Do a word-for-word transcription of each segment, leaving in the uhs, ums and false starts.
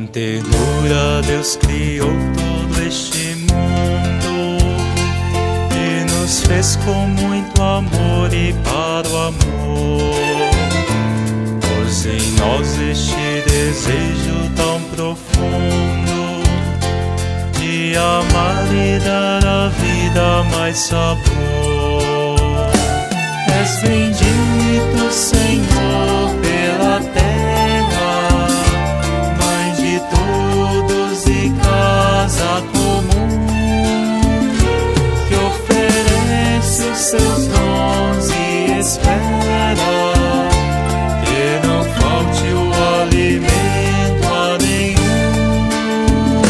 ternura Deus criou todo este mundo e nos fez com muito amor e para o amor. Pôs em nós este desejo tão profundo de amar e dar à vida mais sabor. És bendito, Senhor, pela terra, mãe de todos e casa comum, que oferece os seus dons e espera que não falte o alimento a nenhum.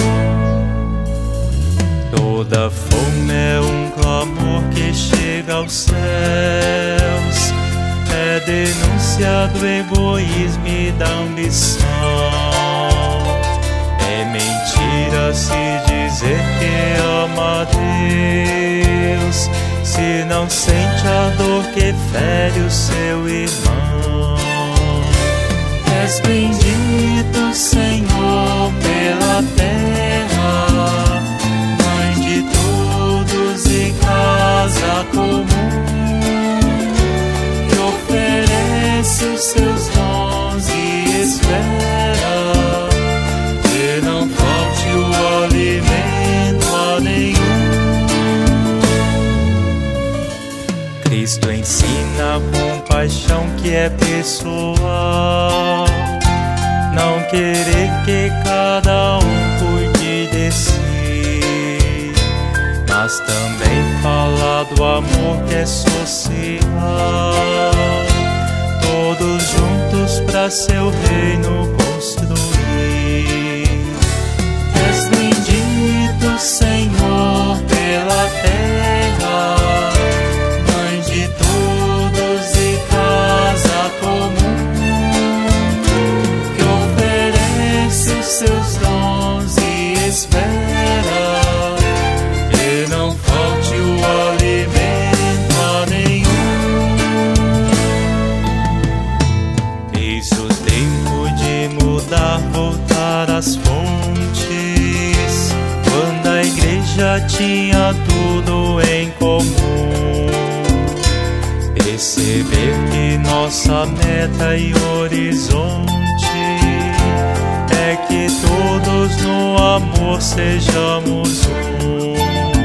Toda fome é um clamor que chega aos céus, é denúncia do egoísmo e da ambição. É mentira se dizer que ama a Deus, se não sente a dor que fere o seu irmão. És bendito, Senhor, pela terra, mãe de todos e casa comum, que oferece os seus dons e espera que não falte o alimento a nenhum. Cristo ensina a compaixão que é pessoal, não querer que cada um cuide de si, mas também fala do amor que é social, todos juntos pra seu reino construir. És bendito, Senhor, pela terra, mãe de todos e casa comum, que oferece os seus dons e espera que não falte o alimento a nenhum. Eis o tempo de mudar, voltar às fontes, quando a igreja tinha tudo em comum. Perceber que nossa meta e horizonte é que todos no amor sejamos um.